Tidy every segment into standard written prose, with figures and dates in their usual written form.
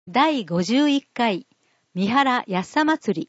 第51回三原やっさ祭り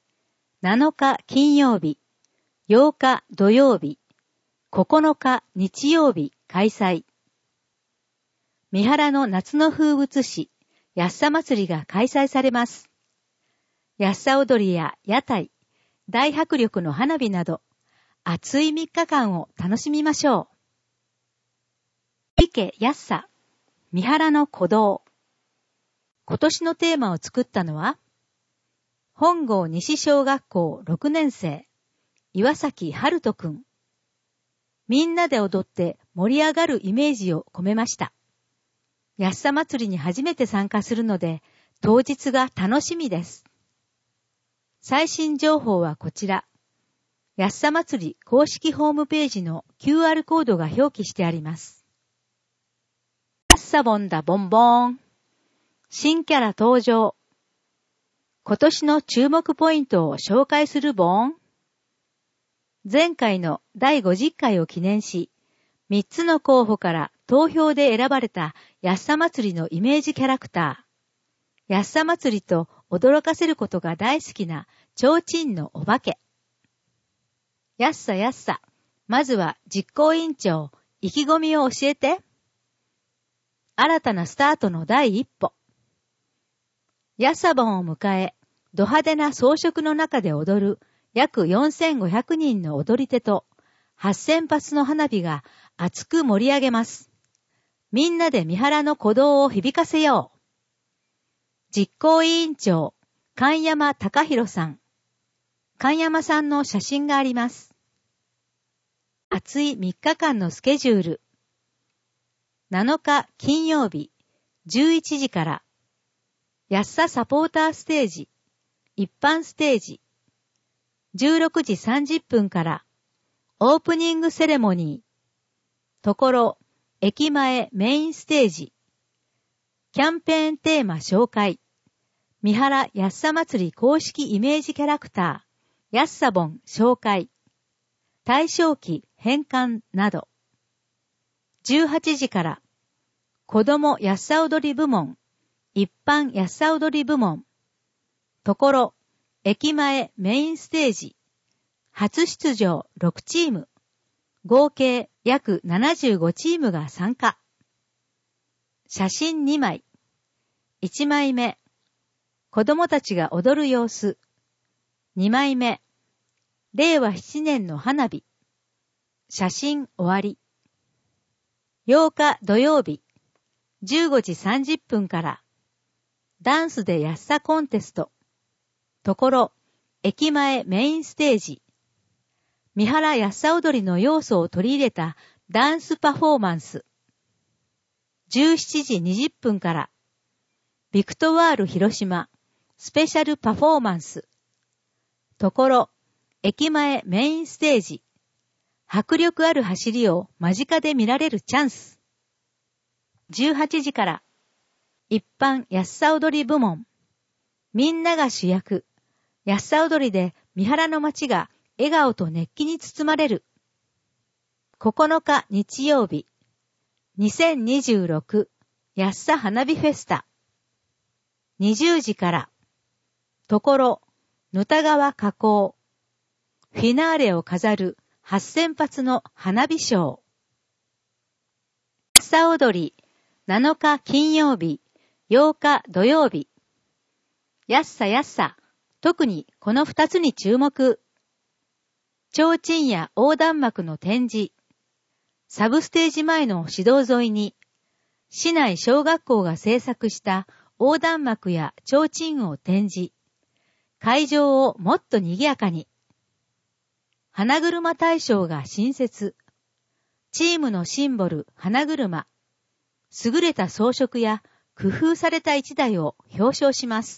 7日金曜日、8日土曜日、9日日曜日開催。三原の夏の風物詩、やっさ祭りが開催されます。やっさ踊りや屋台、大迫力の花火など、暑い3日間を楽しみましょう。池やっさ、三原の鼓動。今年のテーマを作ったのは、本郷西小学校6年生、岩崎春人くん。みんなで踊って盛り上がるイメージを込めました。やっさ祭りに初めて参加するので、当日が楽しみです。最新情報はこちら。やっさ祭り公式ホームページの QR コードが表記してあります。やっさボンだボンボン。新キャラ登場。今年の注目ポイントを紹介するボン。前回の第50回を記念し、3つの候補から投票で選ばれたやっさ祭りのイメージキャラクター。やっさ祭りと驚かせることが大好きな提灯のお化け。やっさやっさ。まずは実行委員長、意気込みを教えて。新たなスタートの第一歩。やっさ盆を迎え、ド派手な装飾の中で踊る約4500人の踊り手と8000発の花火が熱く盛り上げます。みんなで三原の鼓動を響かせよう。実行委員長、神山隆弘さん。神山さんの写真があります。暑い3日間のスケジュール。7日金曜日、11時から、やっさサポーターステージ、一般ステージ、16時30分から、オープニングセレモニー、ところ、駅前メインステージ、キャンペーンテーマ紹介、三原やっさ祭り公式イメージキャラクター、やっさ盆紹介、大正期返還など、18時から、子供やっさ踊り部門、一般やっさ踊り部門、ところ、駅前メインステージ、初出場6チーム、合計約75チームが参加。写真2枚。1枚目、子供たちが踊る様子。2枚目、令和7年の花火。写真終わり。8日土曜日、15時30分から、ダンスでやっさコンテスト。ところ、駅前メインステージ。三原やっさ踊りの要素を取り入れたダンスパフォーマンス。17時20分から、ビクトワール広島スペシャルパフォーマンス。ところ、駅前メインステージ。迫力ある走りを間近で見られるチャンス。18時から、一般やっさ踊り部門。みんなが主役。やっさ踊りで三原の街が笑顔と熱気に包まれる。9日日曜日。2026やっさ花火フェスタ。20時から。ところ、ぬた川河口。フィナーレを飾る8000発の花火ショー。やっさ踊り。7日金曜日。8日土曜日。やっさやっさ、特にこの2つに注目。提灯や横断幕の展示。サブステージ前の市道沿いに、市内小学校が制作した横断幕や提灯を展示。会場をもっと賑やかに。花車大賞が新設。チームのシンボル花車。優れた装飾や工夫された一台を表彰します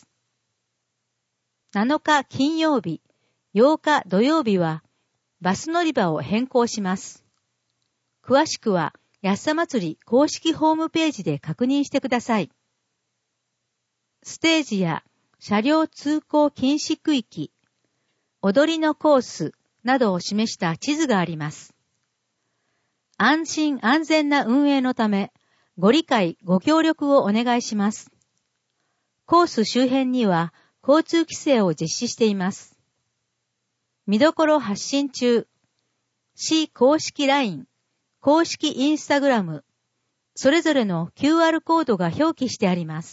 。7日金曜日、8日土曜日はバス乗り場を変更します。詳しくはやっさ祭り公式ホームページで確認してください。ステージや車両通行禁止区域、踊りのコースなどを示した地図があります。安心安全な運営のため、ご理解ご協力をお願いします。 コース周辺には交通規制を実施しています。見どころ発信中。市公式 LINE、公式インスタグラム、それぞれの QR コードが表記してあります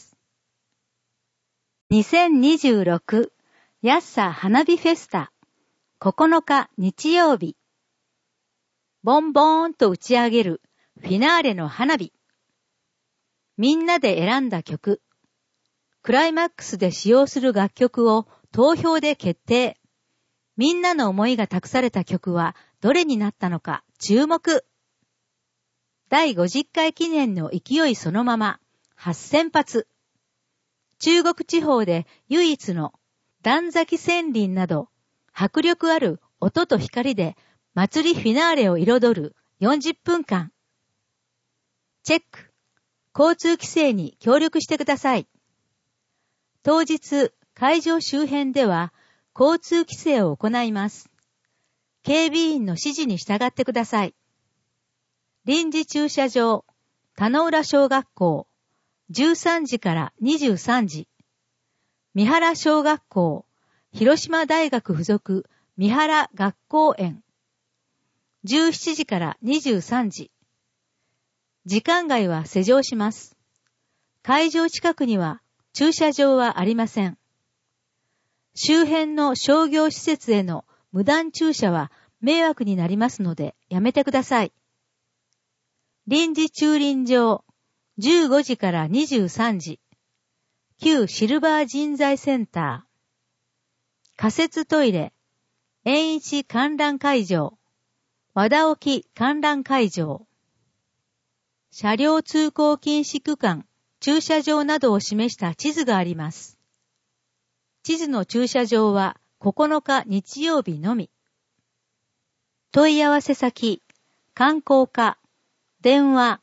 。2026ヤッサ花火フェスタ9日日曜日。ボンボーンと打ち上げるフィナーレの花火。みんなで選んだ曲。クライマックスで使用する楽曲を投票で決定。みんなの思いが託された曲はどれになったのか注目。第50回記念の勢いそのまま8000発。中国地方で唯一の段崎千輪など迫力ある音と光で祭りフィナーレを彩る40分間。チェック。交通規制に協力してください。当日、会場周辺では交通規制を行います。警備員の指示に従ってください。臨時駐車場、田野浦小学校、13時から23時。三原小学校、広島大学附属三原学校園、17時から23時。時間外は施錠します。会場近くには駐車場はありません。周辺の商業施設への無断駐車は迷惑になりますのでやめてください。臨時駐輪場、15時から23時。旧シルバー人材センター。仮設トイレ、円一観覧会場、和田沖観覧会場。車両通行禁止区間、駐車場などを示した地図があります。地図の駐車場は9日日曜日のみ。問い合わせ先、観光課、電話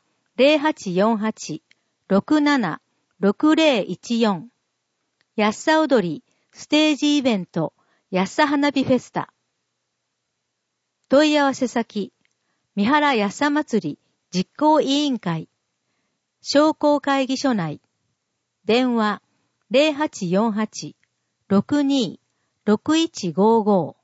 0848-67-6014。安さ踊り、ステージイベント、安さ花火フェスタ。問い合わせ先、三原安さ祭り実行委員会、商工会議所内、電話0848-62-6155。